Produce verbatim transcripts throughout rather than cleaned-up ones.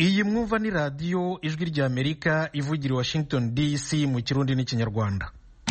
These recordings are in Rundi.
iyi mwumva ni radiyo ijwi ry'Amerika ivugira i Washington D C mu Kirundi n'Ikinyarwanda.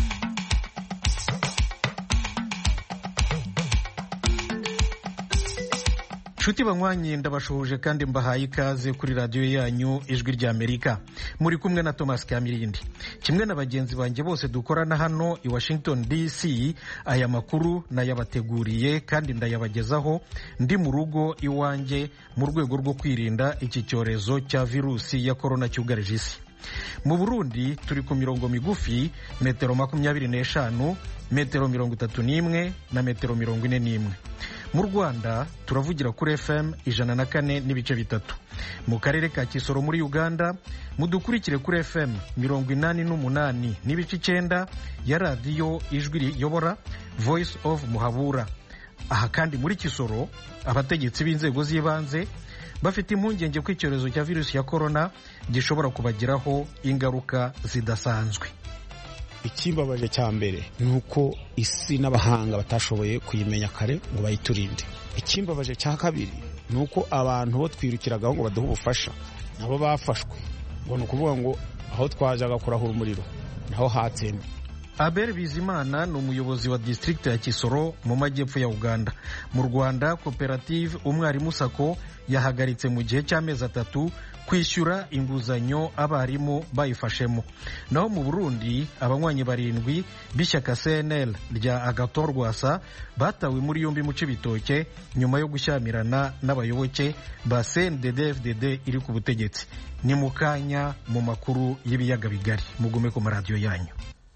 Nshuti banywanyi, ndabashuhuje kandi mbahaye ikaze kuri radiyo yanyu ijwi ry'Amerika. Muri kumwe na Thomas Kamirindi. Kimwe na bagenzi banjye bose dukorana hano i Washington D C, aya makuru nayabateguriye kandi ndayabagezaho ndi mu rugo iwanjye mu rwego rwo kwirinda iki cyorezo cya virusi ya korona cyugarije isi. Mu Burundi turi ku mirongo migufi, metero makumyabiri n'eshanu, metero mirongo itatu n'imwe na metero mirongo ine n'imwe. Mu Rwanda turavugira kuri F M ijana na kane n'ibice bitatu. Mu karere ka Kisoro muri Uganda mudukurikire kuri F M mirongo inani n'umunani n'ibice icyenda ya radiyo ijwi riyobora Voice of Muhabura. Aha kandi muri Kisoro abategetsi b'inzego z'ibanze bafite impungenge ko icyorezo cya virusi ya korona gishobora kubagiraho ingaruka zidasanzwe. Ikimbabaje cya mbere ni uko isi n'abahanga batashoboye kuyimenya kare ngo bayiturinde. Ikimbabaje cya kabiri ni uko abantu bo twirukiragaho ngo baduhe ubufasha nabo bafashwe, ngo ni ukuvuga ngo aho twajaga kurahura umuriro naho hatsembe. Abel Bizimana ni umuyobozi wa district ya Kisoro mu majyepfo ya Uganda. Mu Rwanda koperative Umwarimu Sako yahagaritse mu gihe cy'amezi atatu kwishyura inguzanyo abarimu bayifashemo. Naho mu Burundi abanywanyi barindwi b'ishyaka C N L rya Agathon Rwasa batawe muri yombi mu Cibitoke nyuma yo gushyamirana n'abayoboke ba C N D D F D D iri ku butegetsi. Ni mu kanya mu makuru y'ibiyaga bigari. Mugume ku maradiyo yanyu.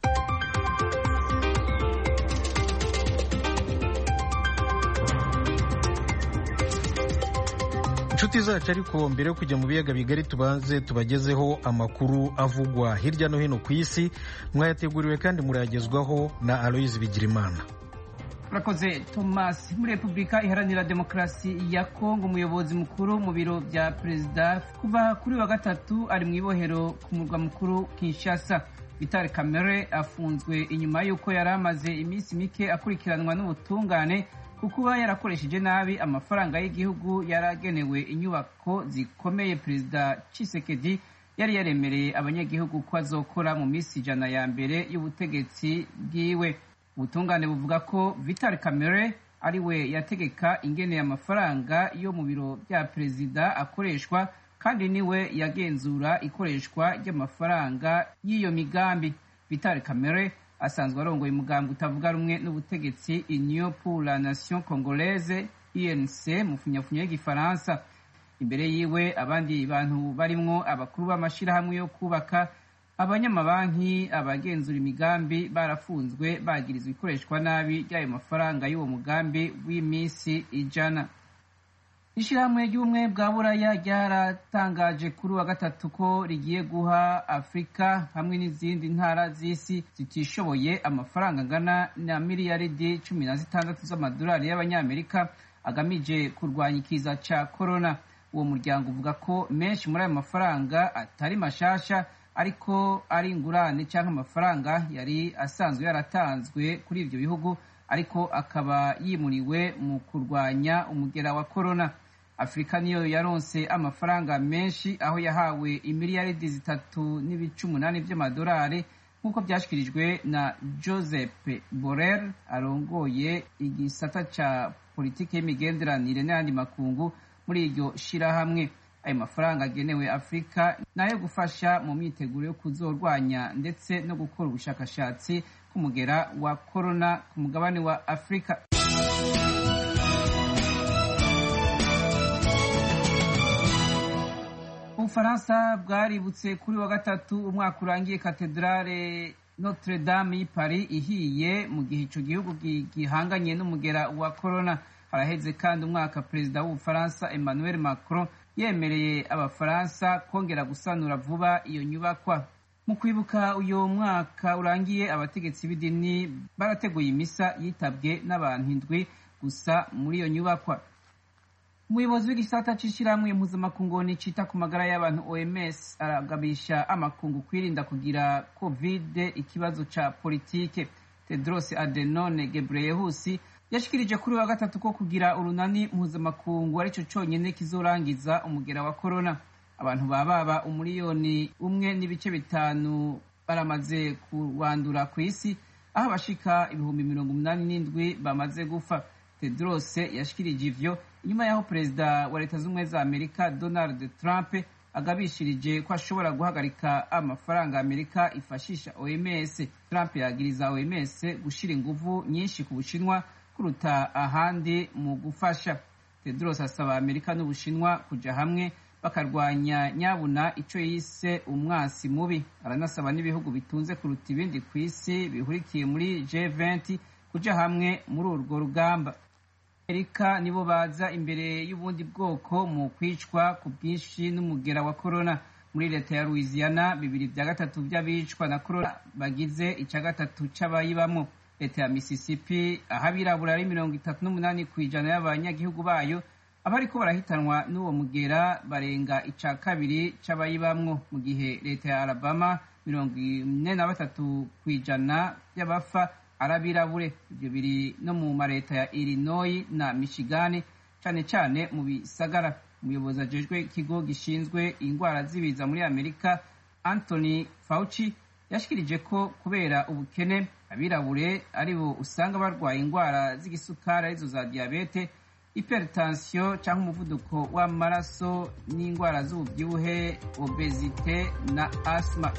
Inshuti zacu, ariko mbere yo kujya mu biyaga bigari tubanze tubagezeho amakuru avugwa hirya no hino ku isi. Mwayateguriwe kandi murayagezwaho na Aloise Bigirimana. Urakoze Thomas. Muri Repubulika Iharanira Demokarasi ya Kongo umuyobozi mukuru mu biro bya perezida kuva kuri wa gatatu ari mu ibohero ku murwa mukuru Kinshasa. Vital Kamerhe afunzwe inyuma y'uko yari amaze iminsi mike akurikiranwa n'ubutungane kukuba yarakoresheje nabi amafaranga y'igihugu yaragenewe inyubako zikomeye Perezida Tshisekedi yari yaremereye abanyagihugu ko azokora mu minsi ijana ya mbere y'ubutegetsi bwiwe. Ubutungane buvuga ko Vital Kamerhe ari we yategeka ingene amafaranga yo mu biro bya perezida akoreshwa kandi niwe yagenzura ikoreshwa ry'amafaranga y'iyo migambi. Vital Kamerhe asanzwe arongoye umugambi utavuga rumwe n'ubutegetsi Union pour la Nation Congolaise U N C mu funyafunya y'igifaransa. Imbere yiwe abandi bantu barimwo abakuru b'amashirahamwe yo kubaka, abanyamabanki, abagenzura imigambi barafunzwe bagirizwa ikoreshwa nabi ry'ayo mafaranga y'uwo mugambi w'iminsi ijana. Ishirahamwe ry'ubumwe bwa Buraya ryaratangaje kuri wa gatatu ko rigiye guha Afrika hamwe n'izindi ntara z'isi zitishoboye amafaranga angana na miliyaridi cumi na zitandatu z'amadolari y'abanyamerika agamije kurwanya ikiza ca korona. Uwo muryango uvuga ko menshi muri ayo mafaranga atari mashasha ariko ari ingurane canke amafaranga yari asanzwe yaratanzwe kuri ivyo bihugu ariko akaba yimuriwe mu kurwanya umugera wa korona. Afrika niyo yaronse amafaranga menshi aho yahawe imiliyaridi zitatu n'ibice umunani by'amadolari nk'uko byashikirijwe na Joseph Borrell arongoye igisata ca politiki y'imigenderanire n'ayandi makungu muri iryo shirahamwe. Ayo mafaranga agenewe Afrika nayo gufasha mu myiteguro yo kuzorwanya ndetse no gukora ubushakashatsi k'umugera wa korona ku mugabane wa Afrika. Ubufaransa bwaributse kuri wa gatatu umwaka urangiye katedrale Notre Dame y'i Paris ihiye mu gihe ico gihugu gihanganye n'umugera wa korona. Haraheze kandi umwaka perezida w'Ubufaransa Emmanuel Macron yemereye abafaransa kongera gusanura vuba iyo nyubakwa. Mu kwibuka uyo mwaka urangiye abategetsi b'idini barateguye imisa yitabwe n'abantu indwi gusa muri iyo nyubakwa. Umuyobozi w'igisata c'ishirahamwe mpuzamakungu cita ku magara y'abantu O M S aragabisha amakungu kwirinda kugira covid ikibazo ca politike. Tedros Adhanom Ghebreyesus yashikirije kuri wa gatatu ko kugira urunani mpuzamakungu arico conyene kizorangiza umugera wa corona. abantu bababa umuriyoni umwe n'ibice bitanu baramaze kuwandura ku isi, aho abashika ibihumbi mirongo umunani n'indwi bamaze gufa. Tedros yashikirije ivyo inyuma y'aho perezida wa leta z'ubumwe za Amerika Donald Trump agabishirije ko ashobora guhagarika amafaranga Amerika ifashisha O M S. Trump yagiriza O M S gushira inguvu nyinshi ku Bushinwa kuruta ahandi mu gufasha. Tedros asaba Amerika n'Ubushinwa kuja hamwe bakarwanya nyabuna ico yise umwasi mubi. Aranasaba n'ibihugu bitunze kuruta ibindi ku isi bihurikiye muri G twenty kuja hamwe muri urwo rugamba. Amerika nibo baza imbere y'ubundi bwoko mu kwicwa ku bwinshi n'umugera wa corona. Muri leta ya Louisiana bibiri vya gatatu vy'abicwa na corona bagize ica gatatu c'abayibamwo. Leta ya Mississippi ahabirabura ari mirongo itatu n'umunani kw'ijana y'abanyagihugu bayo abariko barahitanwa n'uwo mugera barenga ica kabiri c'abayibamwo, mu gihe leta ya Alabama mirongo ine na batatu kw'ijana y'abafa arabirabure. Ibyo biri no mu mareta ya Illinois na Michigan, cane cane mu bisagara. Umuyobozi ajejwe ikigo gishinzwe ingwara z'ibiza muri Amerika Anthony Fauci yashikirije ko kubera ubukene abirabure aribo usanga barwaye ingwara z'igisukari arizo za diabete, hypertension cyangwa umuvuduko w'amaraso n'ingwara z'ububyibuhe, obesite na asthma.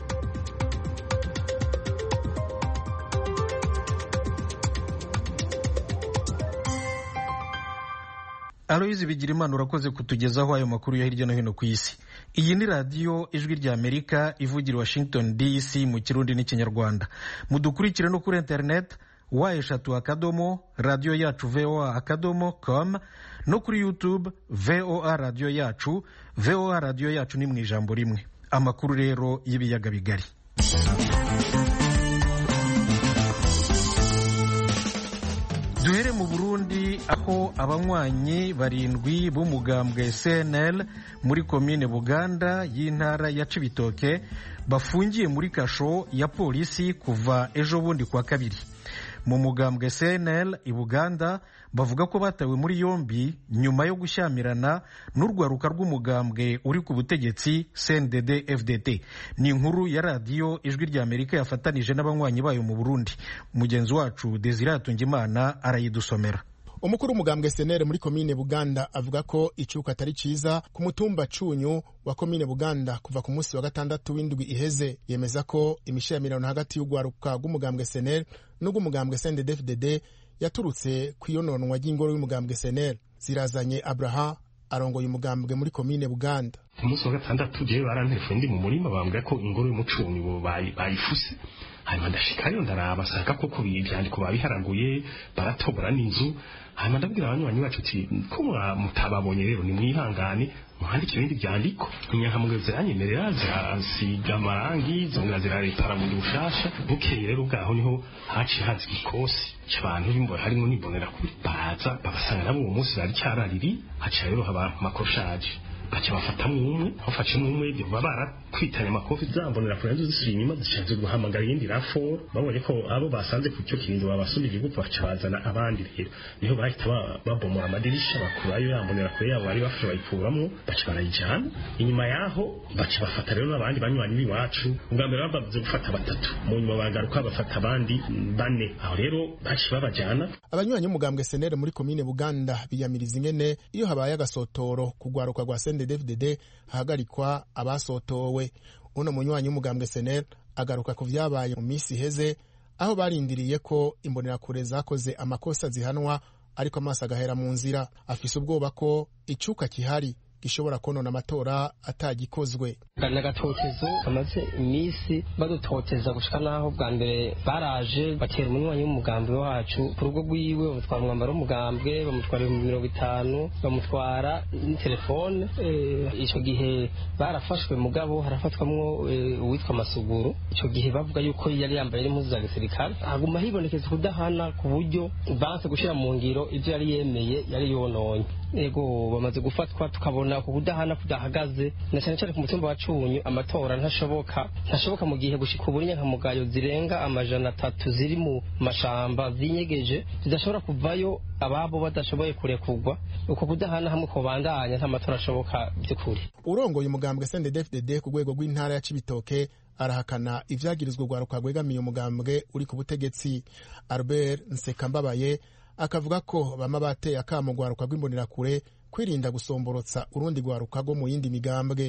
Aloyizi Bigirimana urakoze kutugezaho ayo makuru ya hirya no hino ku isi. Iyi ni radiyo Ijwi rya Amerika ivugira Washington D C mu Kirundi n'Ikinyarwanda. Mudukurikire no kuri internet wa eshatu akadomo radio yacu V O A akadomo com no kuri YouTube V O A radio yacu. V O A radio yacu ni mu ijambo rimwe. Amakuru rero y'ibiyaga bigari. Duhere mu Burundi aho abanywanyi barindwi b'umugambwe C N L muri komine Buganda y'intara ya Cibitoke bafungiye muri kasho ya polisi kuva ejo bundi kwa kabiri. Mu mugambwe C N L i Buganda bavuga ko batawe muri yombi nyuma yo gushyamirana n'urwaruka rw'umugambwe uri ku butegetsi C N D D F D T. Ni inkuru ya radiyo Ijwi rya Amerika yafatanije n'abanywanyi bayo mu Burundi. Mugenzi wacu Desire Atungimana arayidusomera. Umukuru w'umugambwe C N L muri komine Buganda avuga ko icuka atari ciza ku mutumba Cunyu wa komine Buganda kuva ku munsi wa gatandatu w'indwi iheze. Yemeza ko imishamirano hagati y'urwaruka rw'umugambwe C N L n'ugumugambwe C N D D F D D yaturutse kwiyononwa ry'ingoro y'umugambwe C N L. Zirazanye Abraham arongoye umugambwe muri komine Buganda. Ku munsi wa gatandatu je barantelefone ndi mu murima bambwira ko ingoro y'umucunyu bo bayifuse. Hanyuma ndashikayo ndaraba sanga koko ibyandiko babiharaguye baratobora n'inzu. Hanyuma ndabwira abanywanyi bacu ati ko mutababonye rero ni mwihangane muhandike ibindi byandiko. Inyankamugeze yanyemerera zasiga amarangi zongera ziraretara mu bushasha. Bukeye rero ubwaho niho haci hazi ikosi cy'abantu bimbo harimo nibonera kuri baza babasanga nabo uwo munsi bari cyarariri haca rero haba makoshaje. Bacha bafatamwe umwe bafashe umwe baba barakwitanya amakofi zambonera kuri nzu zisubira inyuma zishaje guhamagara yindi rafo babonye ko abo basanze ku cyo kirindi babasubije gupfa bacabazana abandi rero niho bahita babomora amadirisha bakurayo yambonera kuri yabo bari bafashe bayikuramo bacha barayijana inyuma yaho bacha bafata rero abandi banywanyi biwacu ubwa mbere babavuze gufata batatu mu nyuma bagaruka bafata abandi bane aho rero bacha babajana. Abanywanyi umugambwe C N L muri komine Buganda biyamiriza ingene iyo habaye agasotoro kugwaruka gwa C N D D F D D hagarikwa abasotowe. Uno munywanyi umugambwe C N L agaruka ku vyabaye mu misi heze aho barindiriye ko imbonera kure zakoze amakosa zihanwa ariko amaso agahera mu nzira. Afise ubwoba ko icuka kihari gishobora konona amatora atagikozwe. Kana gatotezo kamaze imisi badutoteza gushika naho bwa mbere baraje batera umunywanyi w'umugambwe wacu ku rugo rwiwe bamutwara umwambaro w'umugambwe bamutwara ibihumbi mirongo itanu bamutwara telefone. Ico gihe barafashwe mugabo harafatwamwo uwitwa Masuguru. Ico gihe bavuga yuko yari yambaye n'impuzu za gisirikare haguma hibonekeza kudahana ku buryo banse gushira mu ngiro ivyo yari yemeye yari yononye. yego bamaze gufatwa tukabona ku kudahana kudahagaze na cyane cyane ku mutumba wa Cunyu amatora ntashoboka ntashoboka mu gihe gushika ubu nyankamugayo zirenga amajana atatu ziri mu mashamba zinyegeje zidashobora kuvayo ababo badashoboye kurekurwa uko kudahana hamwe ko bandanya nta matora ashoboka by'ukuri. Urongoye umugambwe C N D D F D D ku rwego rw'intara ya Cibitoke arahakana ivyagirizwa rwaruka rwegamiye umugambwe uri ku butegetsi. Albert Nsekambabaye akavuga ko bama bateye akamo rwaruka rw'imbonerakure kwirinda gusomborotsa urundi rwaruka rwo mu yindi migambwe.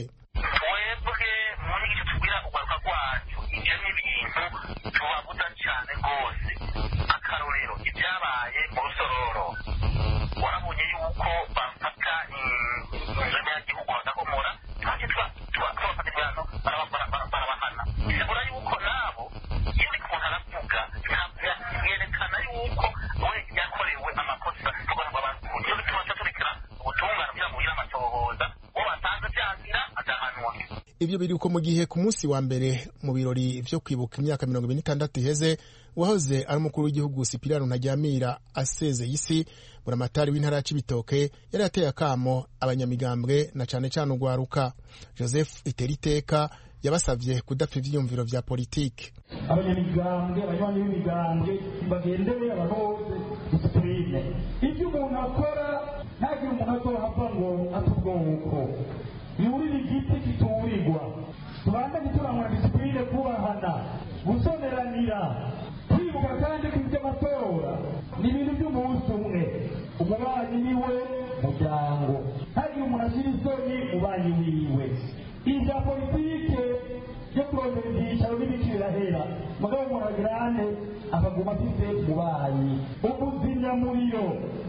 Twebwe muri icyo tubwira urwaruka rwacu ivyo ni ibintu tubabuza cyane rwose. Akarorero ibyabaye mu Rusororo warabonye yuko bafata inzira y'igihugu bagakomora kandi twabafata ibihano barabahana. Bisigura yuko nabo iyo uri ku muntu aravuga yerekana yuko we yakorewe amakosa kugira ngo abantu iyo bituma turekera ubutungane kugira ngo ugire amatohoza uwo basanze byagira adahanwa. Ivyo biri uko mu gihe ku munsi wa mbere mu birori vyo kwibuka imyaka mirongo ibiri n'itandatu iheze wahoze ari umukuru w'igihugu Sipiriyano Ntaryamira asezeye isi, buramatari w'intara ya Cibitoke yari yateye akamo abanyamigambwe na cane cane urwaruka. Joseph Iteriteka yabasavye kudapfa ivyiyumviro vya politike. Abanyamigambwe abanywanyi b'imigambwe bagendere abantu bose disipline. Ivyo umuntu akora ntagire umuntu azohava ngo atubwoko yurira igiti kiturirwa. Tubandanye turangwa disipline kubahana gusoneranira kwibuka kandi kw'ivy'amatora ni ibintu by'umunsi umwe. Umubanyi niwe muryango ntagire umuntu ashyira isoni mubanyi wiwe. Inja politike yo kurondera ibyicaro n'ibiki birahera mugabo umuntu agirane akaguma afite mubanyi ubuzimyamuriro.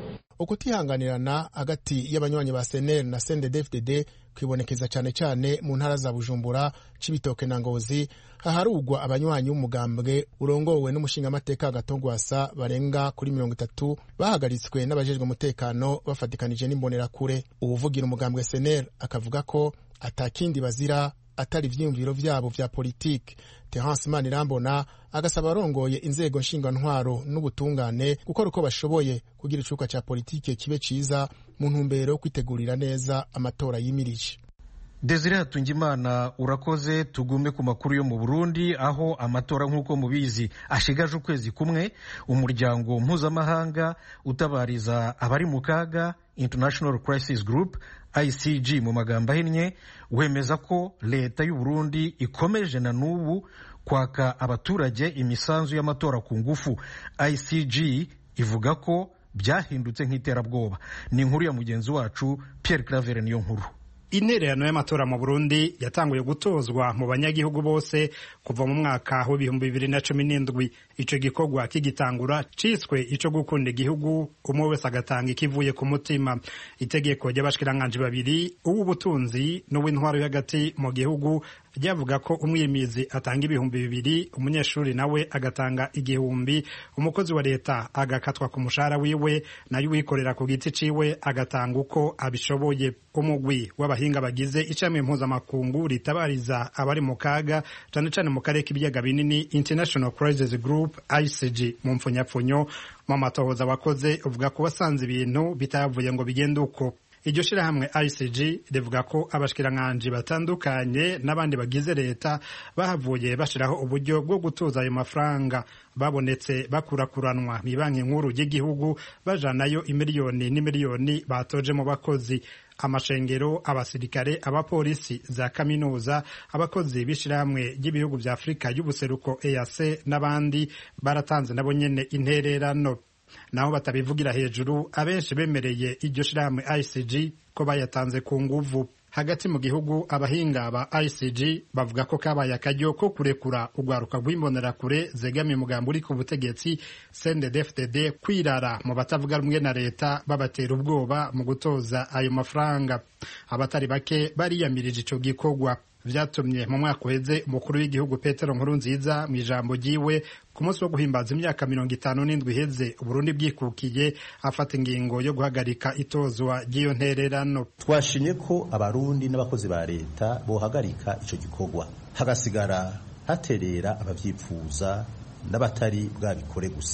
Ukutihanganirana hagati y'abanywanyi ba C N L na C N D D F D D kwibonekeza cyane cyane mu ntara za Bujumbura, Cibitoke na Ngozi, haharugwa abanywanyi b'umugambwe urongowe n'umushingamateka Agatogwasa barenga kuri mirongo itatu bahagaritswe n'abajejwe umutekano bafatikanije n'imbonerakure. Uwuvugira umugambwe C N L akavuga ko atakindi bazira atari ivyiyumviro vyabo vya politike. Terence Manirambona agasaba arongoye inzego nshingwantwaro n'ubutungane gukora uko bashoboye kugira icuka ca politike kibe ciza mu ntumbero yo kwitegurira neza amatora yimirije. Desire Hatungimana urakoze. Tugume ku makuru yo mu Burundi aho amatora nk'uko mubizi ashigaje ukwezi kumwe. Umuryango mpuzamahanga utabariza abari mu kaga International Crisis Group I C G mu magambo ahinnye wemeza ko leta y'u Burundi ikomeje na n'ubu kwaka abaturage imisanzu y'amatora ku ngufu. I C G ivuga ko byahindutse nk'iterabwoba. Ni inkuru ya mugenzi wacu Pierre Claver niyo nkuru. Intererano y'amatora mu Burundi yatanguye gutozwa mu banyagihugu bose kuva mu mwaka w'ibihumbi bibiri na cumi n'indwi. Ico gikorwa kigitangura ciswe ico gukunda igihugu, umwe wese agatanga ikivuye ku mutima. Itegeko ry'abashikiranganje babiri uw'ubutunzi n'uw'intwaro hagati mu gihugu ryavuga ko umwimizi atanga ibihumbi bibiri, umunyeshuri nawe agatanga igihumbi, umukozi wa leta agakatwa ku mushahara wiwe, nayo wikorera ku giti ciwe agatanga uko abishoboye. Umugwi w'abahinga bagize icamwe mpuzamakungu ritabariza abari mu kaga cane cane mu karere k'ibiyaga binini International Crisis Group I C G mu mpfunyapfunyo mu matohoza wakoze uvuga ko wasanze ibintu bitavuye ngo bigende uko. Iryo shirahamwe I C G rivuga ko abashikiranganje batandukanye n'abandi bagize leta bahavuye bashiraho uburyo bwo gutuza ayo mafaranga babonetse bakurakuranwa mu banki nkuru y'igihugu bajanayo imiliyoni n'imiliyoni batoje mu bakozi. Amashengero, abasirikare, abapolisi, za kaminuza, abakozi b'ishirahamwe ry'ibihugu vya Afrika y'ubuseruko E A C n'abandi baratanze nabo nyene intererano. Naho batabivugira hejuru, abenshi bemereye iryo shirahamwe I C G ko bayatanze ku nguvu. Hagati mu gihugu abahinga ba I C G bavuga ko kabaye akaryo ko kurekura urwaruka rw'imbonerakure zegamiye umugambi uri ku butegetsi C N D D F D D kwirara mu batavuga rumwe na leta babatera ubwoba mu gutoza ayo mafaranga. Abatari bake bariyamirije ico gikorwa. Vyatumye mu mwaka uheze umukuru w'igihugu Petero Nkurunziza mu ijambo ryiwe ku munsi wo guhimbaza imyaka mirongo itanu n'indwi iheze Uburundi bwikukiye afata ingingo yo guhagarika itozwa ry'iyo ntererano. Twashimye ko abarundi n'abakozi ba leta bohagarika ico gikorwa hagasigara haterera abavyipfuza n'abatari bwabikore gusa.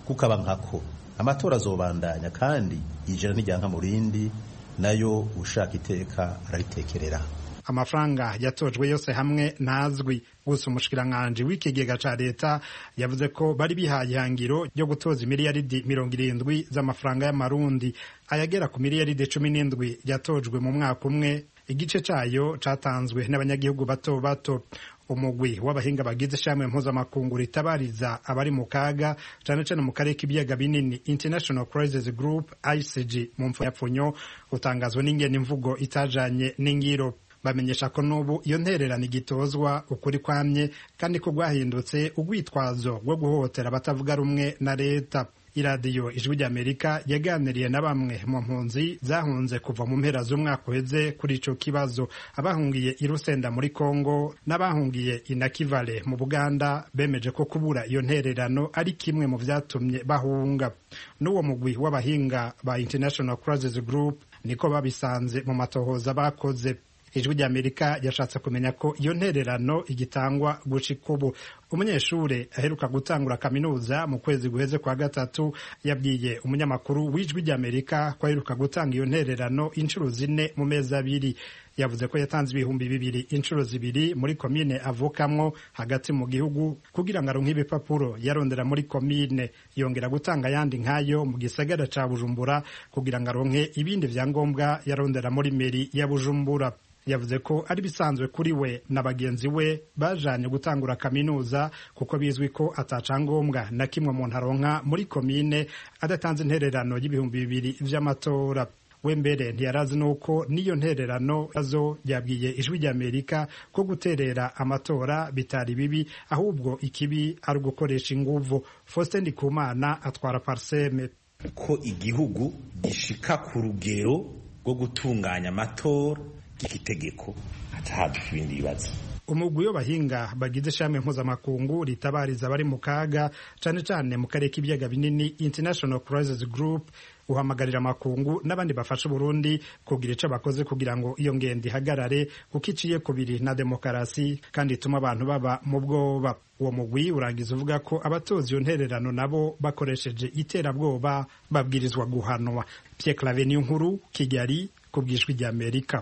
kukaba nkako amatora azobandanya kandi ijana n'ijyanka mu rindi nayo ushaka iteka araritekerera. Amafaranga yatojwe yose hamwe ntazwi, gusa umushikiranganji w'ikigega ca leta yavuze ko bari bihaye ihangiro ryo gutoza miliyaridi mirongo irindwi z'amafaranga y'amarundi. Ayagera ku miliyaridi cumi n'indwi yatojwe mu mwaka umwe, igice cayo catanzwe n'abanyagihugu bato bato. Umugwi w'abahinga bagize ishamwe mpuzamakungu ritabariza abari mu kaga cane cane mu karere k'ibiyaga binini International Crisis Group I C G mu mpfunyapfunyo utangazwa n'ingene imvugo itajanye n'ingiro. Bamenyesha ko n'ubu iyo ntererano igitozwa ukuri kwamye kandi ko gwahindutse ugwitwazo rwo guhohotera abatavuga rumwe na leta. Iradiyo Ijwi ry'Amerika yaganiriye na bamwe mu mpunzi zahunze kuva mu mpera z'umwaka uheze kuri ico kibazo, abahungiye i Rusenda muri Kongo n'abahungiye i Nakivale mu Buganda bemeje ko kubura iyo ntererano ari kimwe mu vyatumye bahunga. N'uwo mugwi w'abahinga ba International Crisis Group niko babisanze mu matohoza bakoze. Ijwi ry'Amerika yashatse kumenya ko iyo ntererano igitangwa gushika ubu. Umunyeshure aheruka gutangura kaminuza mu kwezi guheze kwa gatatu yabwiye umunyamakuru w'Ijwi ry'Amerika ko aheruka gutanga iyo ntererano inshuro zine mu mezi abiri. Yavuze ko yatanze ibihumbi bibiri inshuro zibiri muri komine avukamwo hagati mu gihugu kugira ngo aronke ibipapuro yarondera muri komine, yongera gutanga yandi nkayo mu gisagara ca Bujumbura kugira ngo aronke ibindi vyangombwa yarondera muri meri ya Bujumbura. Yavuze ko ari bisanzwe kuri we na bagenzi we bajanye gutangura kaminuza kuko bizwi ko atacangombwa na kimwe mu ntaronka muri komine adatanze intererano y'ibihumbi bibiri vy'amatora. We mbere ntiyarazi nuko niyo ntererano azo yabwiye Ijwi ry'Amerika ko guterera amatora bitari bibi ahubwo ikibi ari gukoresha inguvu. Faustin Ndikumana atwara Parseme. Ko igihugu gishika ku rugero rwo gutunganya amatora itegeko atahadufite ibindi bibazo. Umugwi w'abahinga bagize ishamwe mpuzamakungu ritabariza abari mu kaga cane cane mu karere k'ibiyaga binini International Crisis Group uhamagarira amakungu n'abandi bafasha Burundi kugira ico bakoze kugira ngo iyo ngendo ihagarare kuko iciye kubiri na demokarasi kandi ituma abantu baba mu bwoba. Uwo mugwi urangiza uvuga ko abatoza iyo ntererano nabo bakoresheje iterabwoba babwirizwa guhanwa. Pierre Claver Niyonkuru, Kigali, ku bw'Ijwi ry'Amerika.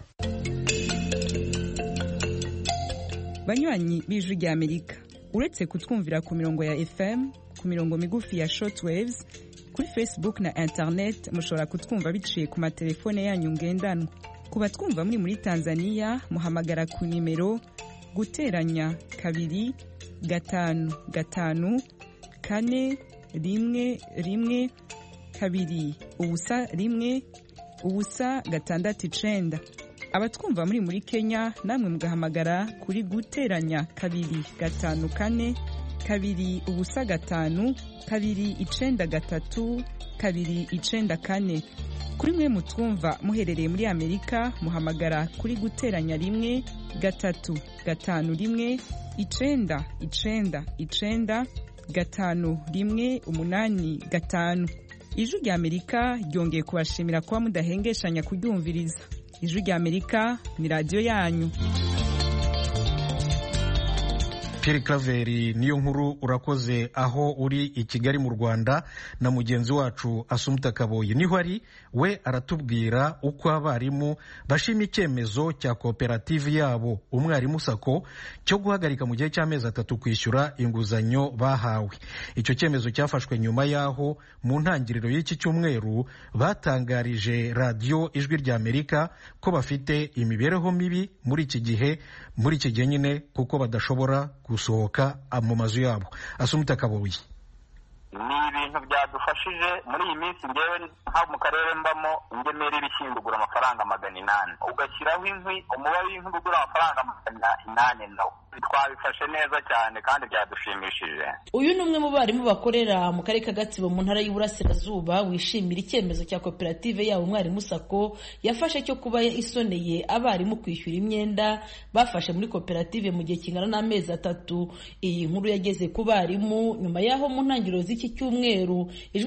Banywanyi b'Ijwi ry'Amerika, uretse kutwumvira ku mirongo ya F M, ku mirongo migufi ya shortwaves, kuri Facebook na internet mushobora kutwumva biciye ku matelefone yanyu ngendanwa. Ku batwumva muri muri Tanzania muhamagara ku nimero guteranya kabiri gatanu gatanu kane rimwe rimwe kabiri ubusa rimwe ubusa gatandatu icenda. Abatwumva muri muri Kenya namwe mugahamagara kuri guteranya kabiri gatanu kane kabiri ubusa gatanu kabiri icenda gatatu kabiri icenda kane. Kuri mwe mutwumva muherereye muri Amerika muhamagara kuri guteranya rimwe gatatu gatanu rimwe icenda icenda icenda gatanu rimwe umunani gatanu. Ijwi ry'Amerika ryongeye kubashimira kuba mudahengeshanya kuryumviriza. Ijwi ry'Amerika ni radio yanyu. Pierre Claver Niyonkuru, urakoze aho uri i Kigali mu Rwanda na mugenzi wacu Asumta Kaboyi niho ari. We aratubwira uko abarimu bashima icyemezo cya koperative yabo umwarimu sako cyo guhagarika mu gihe cy'amezi atatu kwishyura inguzanyo bahawe. Icyo cyemezo cyafashwe nyuma yaho mu ntangiriro y'iki cyumweru batangarije radio Ijwi ry'Amerika ko bafite imibereho mibi muri iki gihe muri iki gihe nyine kuko badashobora gusohoka mu mazu yabo. Asumta Kaboyi. Ni ibintu byadufashije muri iyi minsi ngewe nka mu karere mbamo ingemeri ibishyimbo ugura amafaranga magana inani ugashyiraho inkwi umubare w'inkwi ugura amafaranga magana inani nawo twabifashe neza cyane kandi byadushimishije. Uyu ni umwe mu barimu bakorera mu karere ka Gatsibo mu ntara y'Iburasirazuba wishimira icyemezo cya koperative yabo umwarimu sako yafashe cyo kuba isoneye abarimu kwishyura imyenda bafashe muri koperative mu gihe kingana n'amezi atatu. Iyi nkuru yageze ku barimu nyuma yaho mu ntangiriro z'iki cyumweru Ijwi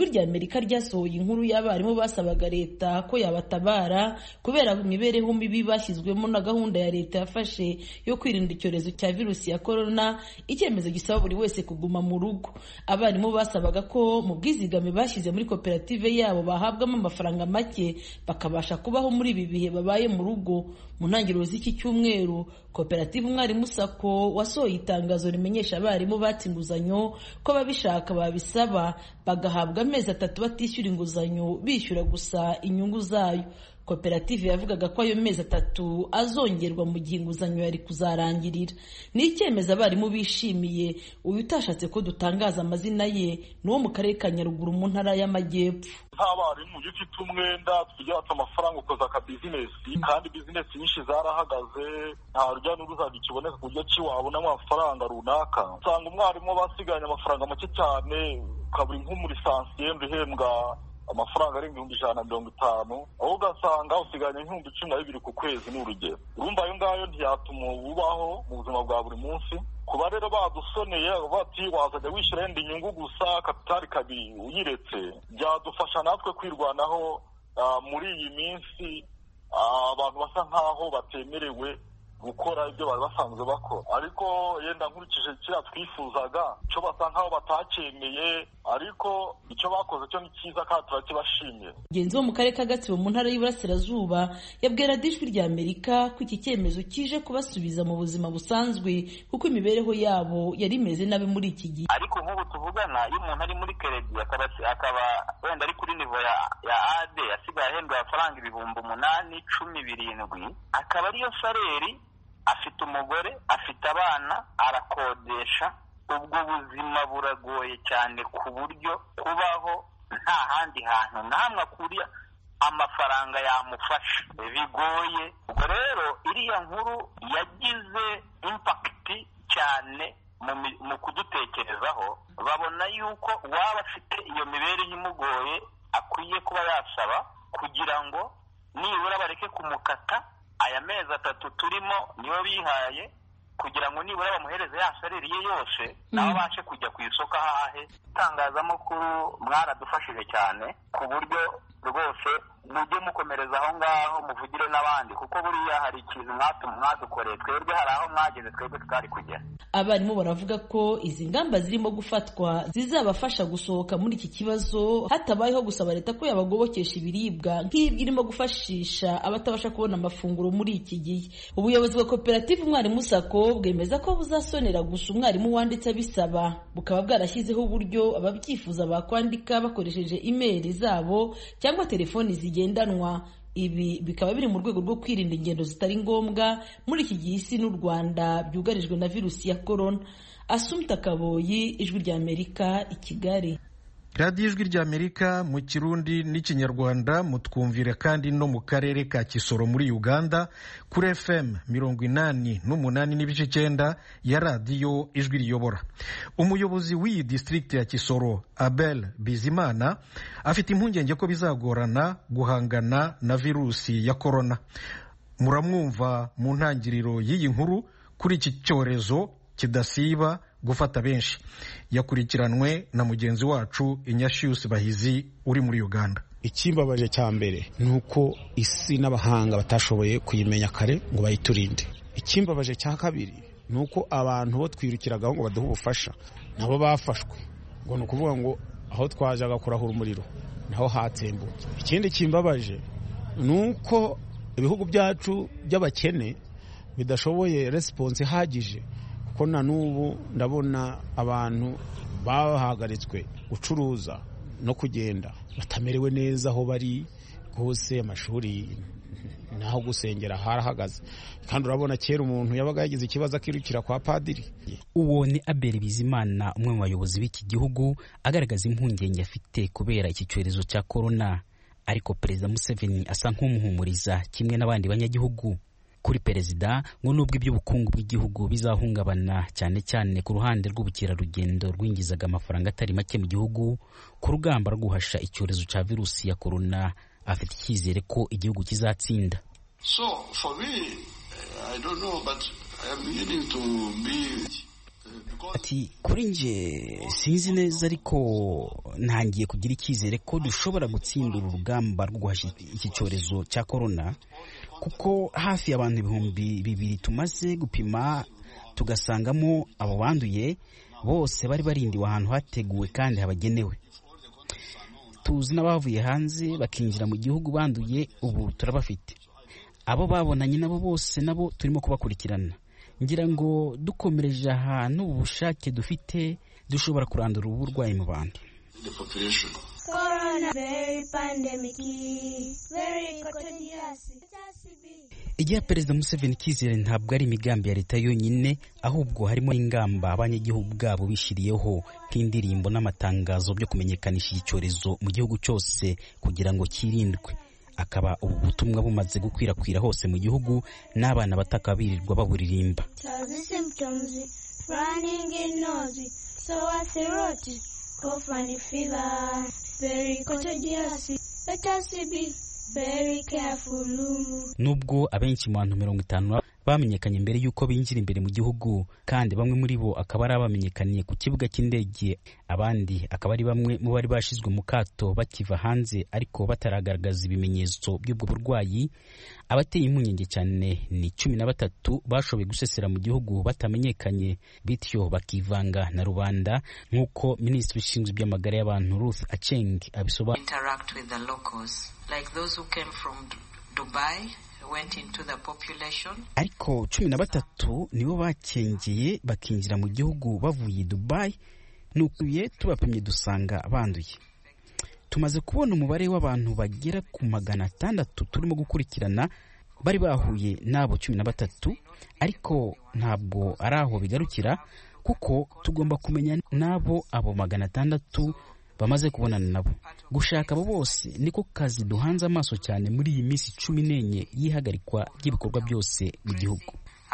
ijwi rya Amerika ryasohoye inkuru y'abarimu basabaga leta ko yabatabara kubera imibereho mibi bashyizwemo na gahunda ya leta yafashe yo kwirinda icyorezo cya virusi ya korona, icyemezo gisaba buri wese kuguma mu rugo. Abarimu basabaga ko mu bwizigame bashyize muri koperative yabo bahabwamo amafaranga make bakabasha kubaho muri ibi bihe babaye mu rugo. Mu ntangiriro z'iki cyumweru, koperative Umwarimu Sako wasohoye itangazo rimenyesha abarimu batse inguzanyo ko babishaka babisaba bagahabwa amezi atatu batishyura inguzanyo bishyura gusa inyungu zayo. Koperative yavugaga ko ayo mezi atatu azongerwa mu gihe inguzanyo yari kuzarangirira. Ni icyemezo abarimu bishimiye. Uyu utashatse ko dutangaza amazina ye ni wo mu karere ka Nyaruguru mu ntara y'Amajyepfo. Nk'abarimu iyo ufite umwenda tujya watsa amafaranga ukoza aka bizinesi kandi bizinesi nyinshi zarahagaze, nta rujya n'uruza ikiboneka ku buryo ki wabonamo amafaranga runaka. Usanga umwarimu basiganye amafaranga make cyane, ukabura nk'umuri sansiyembe uhembwa amafaranga arenga ibihumbi ijana na mirongo itanu, aho ugasanga usiganye nk'ibihumbi cumi na bibiri ku kwezi. Ni urugero. Urumva ayo ngayo ntiyatuma ubaho mu buzima bwa buri munsi. Kuba rero badusoneye bati wazajya wishyura yenda inyungu gusa kapitali kabiri uyiretse, byadufasha natwe kwirwanaho muri iyi minsi abantu basa nkaho batemerewe gukora ibyo bari basanzwe bakora. Ariko yenda nkurikije kiriya twifuzaga cyo basa nkaho batacyemeye, ariko icyo bakoze cyo ni cyiza kandi turakibashimiye. Mugenzi wo mu karere ka Gatsibo mu ntara y'Iburasirazuba yabwira ijwi rya Amerika ko iki cyemezo kije kubasubiza mu buzima busanzwe kuko imibereho yabo yari imeze nabi muri iki gihe. Ariko nk'ubu tuvugana, iyo umuntu ari muri keredi akaba akaba wenda ari kuri nivo ya ya ade asigaye ahembwa amafaranga ibihumbi umunani cumi birindwi, akaba ariyo saleri, afite umugore, afite abana, arakodesha, ubwo buzima buragoye cyane ku buryo kubaho nta handi hantu namwe akuriye amafaranga yamufasha bigoye. Ubwo rero iriya nkuru yagize impakiti cyane mu kudutekerezaho, babona yuko waba afite iyo mibereho imugoye akwiye kuba yasaba kugira ngo nibura bareke kumukata aya mezi atatu turimo niyo bihaye, kugira ngo nibura bamuhereze ya salari ye yose nawe abashe kujya ku isoko ahahe. Itangazamakuru mwaradufashije cyane ku buryo rwose mujye mukomereza aho ngaho muvugire n'abandi, kuko buriya hari ikintu mwadukoreye twebwe, hari aho mwageze twebwe tutari kugera. Abarimu baravuga ko izi ngamba zirimo gufatwa zizabafasha gusohoka muri iki kibazo hatabayeho gusaba leta ko yabagobokesha ibiribwa nk'ibyo irimo gufashisha abatabasha kubona amafunguro muri iki gihe. Ubuyobozi bwa koperative Umwarimu Sako bwemeza ko buzasonera gusa umwarimu wanditse abisaba, bukaba bwarashyizeho uburyo ababyifuza bakwandika bakoresheje imeri zabo cyangwa telefoni zigendanwa. Ibi bikaba biri mu rwego rwo kwirinda ingendo zitari ngombwa muri iki gihe isi n'u Rwanda byugarijwe na virusi ya korona. Asumta Kaboyi, Ijwi rya Amerika, i Kigali. radiyo Ijwi rya Amerika mu Kirundi n'Ikinyarwanda mutwumvira kandi no mu karere ka Kisoro muri Uganda kuri F M mirongo inani n'umunani n'ibice icyenda ya radiyo Ijwi riyobora. Umuyobozi w'iyi district ya Kisoro, Abel Bizimana, afite impungenge ko bizagorana guhangana na virusi ya korona. Muramwumva mu ntangiriro y'iyi nkuru kuri iki cyorezo kidasiba gufata benshi. Yakurikiranwe na mugenzi wacu Inyashius Bahizi uri muri Uganda. Ikimbabaje cya mbere ni uko isi n'abahanga batashoboye kuyimenya kare ngo bayiturinde. Ikimbabaje cya kabiri ni uko abantu bo twirukiragaho ngo baduhe ubufasha nabo bafashwe, ngo ni ukuvuga ngo aho twajaga kurahura umuriro naho hatsembutse. Ikindi kimbabaje ni uko ibihugu byacu by'abakene bidashoboye response ihagije, kuko na n'ubu ndabona abantu bahagaritswe gucuruza no kugenda batamerewe neza aho bari hose, amashuri naho gusengera harahagaze. Kandi urabona kera umuntu yabaga yagize ikibazo akirukira kwa padiri. Uwo ni Abel Bizimana, umwe mu bayobozi b'iki gihugu, agaragaza impungenge afite kubera iki cyorezo cya korona. Ariko Perezida Museveni asa nk'umuhumuriza kimwe n'abandi banyagihugu. Kuri perezida ngo nubwo iby'ubukungu bw'igihugu bizahungabana cyane cyane ku ruhande rw'ubukerarugendo rwinjizaga amafaranga atari make mu gihugu, ku rugamba rwo guhasha icyorezo cya virusi ya korona afite icyizere ko igihugu kizatsinda. So for me, I don't know, but I am beginning to be ati kuri nje sinzi neza ariko ntangiye kugira icyizere ko dushobora gutsindira urugamba rwo guhashya iki cyorezo cya korona, kuko hafi y'abantu ibihumbi bibiri tumaze gupima tugasangamo abo banduye bose bari barindiwe ahantu hateguwe kandi habagenewe. Tuzi n'abavuye hanze bakinjira mu gihugu banduye, ubu turabafite. Abo babonanye nabo bose nabo turimo kubakurikirana. Ngira ngo dukomereje ahantu ubushake dufite dushobora kurandura ubu burwayi mu bantu. Igihe Perezida Museveni Kizere ntabwo ari imigambi ya leta yonyine, ahubwo harimo ingamba abanyagihugu bwabo bishiriyeho nk'indirimbo n'amatangazo byo kumenyekanisha iki cyorezo mu gihugu cyose kugira ngo kirindwe. Akaba ubu butumwa bumaze gukwirakwira hose mu gihugu, n'abana batakabirirwa baburirimba. Nubwo abenshi mu bantu mirongo itanu bamenyekanye mbere y'uko binjira imbere mu gihugu, kandi bamwe muri bo akaba ari abamenyekaniye ku kibuga cy'indege, abandi akaba ari bamwe mu bari bashizwe mu kato bakiva hanze ariko bataragaragaza ibimenyetso by'ubwo burwayi. Abateye impungenge cyane ni cumi na batatu bashoboye gusesera mu gihugu batamenyekanye, bityo bakivanga na rubanda, nk'uko Minisitiri ushinzwe iby'amagara y'abantu Ruth Aceng abisobanura. Ariko cumi na batatu nibo bakengeye bakinjira mu gihugu bavuye Dubai, nukuye tubapimye dusanga banduye. Tumaze kubona umubare w'abantu bagera ku magana atandatu turimo gukurikirana bari bahuye n'abo cumi na batatu, ariko ntabwo ari aho bigarukira, kuko tugomba kumenya n'abo abo magana atandatu bamaze kubonana nabo. Gushaka abo bose niko kazi duhanze amaso cyane muri iyi minsi cumi n'enye y'ihagarikwa ry'ibikorwa byose mu gihugu.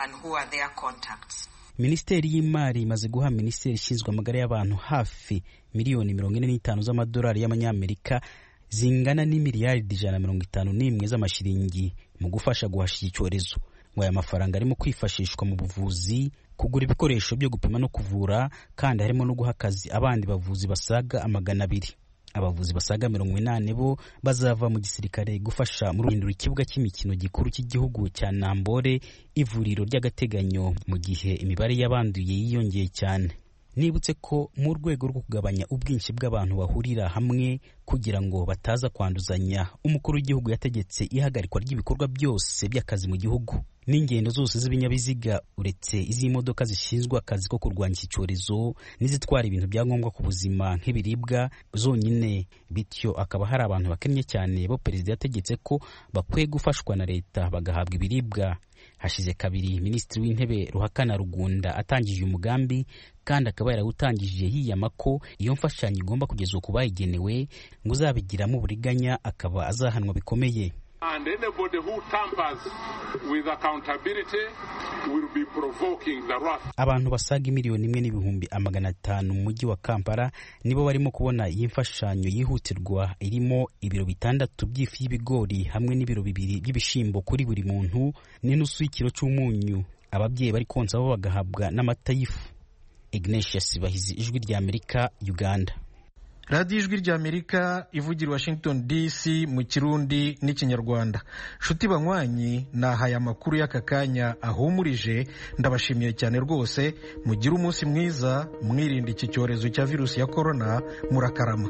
Minisiteri y'Imari imaze guha Minisiteri ishinzwe amagara y'abantu hafi miliyoni mirongo ine n'itanu z'amadolari y'amanyamerika, zingana n'imiliyaridi ijana na mirongo itanu n'imwe z'amashiringi mu gufasha guhashya icyorezo. Ngo aya mafaranga arimo kwifashishwa mu buvuzi, kugura ibikoresho byo gupima no kuvura, kandi harimo no guha akazi abandi bavuzi basaga amagana abiri. Abavuzi basaga mirongo inani bo bazava mu gisirikare gufasha mu ruhindura ikibuga cy'imikino gikuru cy'igihugu cya Nambole, ivuriro ry'agateganyo, mu gihe imibare y'abanduye yiyongeye cyane. Nibutse ko mu rwego rwo kugabanya ubwinshi bw'abantu bahurira hamwe kugira ngo bataza kwanduzanya, umukuru w'igihugu yategetse ihagarikwa ry'ibikorwa byose by'akazi mu gihugu n'ingendo zose z'ibinyabiziga uretse iz'imodoka zishinzwe akazi ko kurwanya iki cyorezo n'izitwara ibintu bya ngombwa ku buzima nk'ibiribwa zonyine. Bityo akaba hari abantu bakennye cyane bo perezida yategetse ko bakwiye gufashwa na leta bagahabwa ibiribwa. Hashize kabiri Minisitiri w'Intebe Ruhakana Rugunda atangije umugambi, kandi akaba yarawutangije yiyama ko iyo mfashanyo igomba kugezwa ku bayigenewe, ngo uzabigiramo uburiganya akaba azahanwa bikomeye. And anybody who tampers with accountability will be provoking the wrath. Abantu basaga miliyoni imwe n'ibihumbi amagana atanu mu mujyi wa Kampala nibo barimo kubona iyi mfashanyo yihutirwa, irimo ibiro bitandatu by'ifu y'ibigori hamwe n'ibiro bibiri by'ibishimbo kuri buri muntu, n'inusu y'ikiro cy'umunyu. Ababyeyi bari konsa bo bagahabwa n'amata y'ifu. Ignatius Bahizi, Ijwi ry'Amerika, Uganda. radiyo ijwi ry'Amerika ivugira Washington D C mu Kirundi n'Ikinyarwanda. Nshuti banywanyi, nahaye amakuru y'aka kanya ahumurije, ndabashimiye cyane rwose. Mugire umunsi mwiza, mwirinde iki cyorezo cya virusi ya korona, murakarama.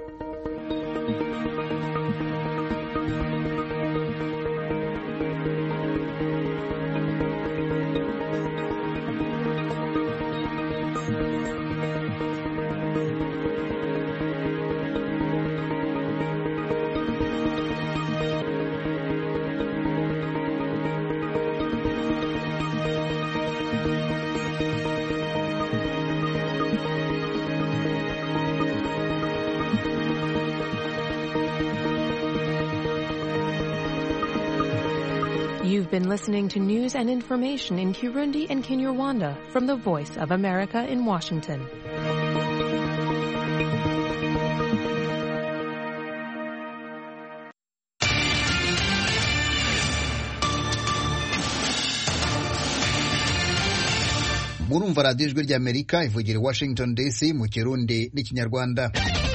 You've been listening to news and information in Kirundi and Kinyarwanda from the Voice of America in Washington. murumva radiyo ijwi ry'Amerika ivugira i Washington D C mu Kirundi n'ikinyarwanda.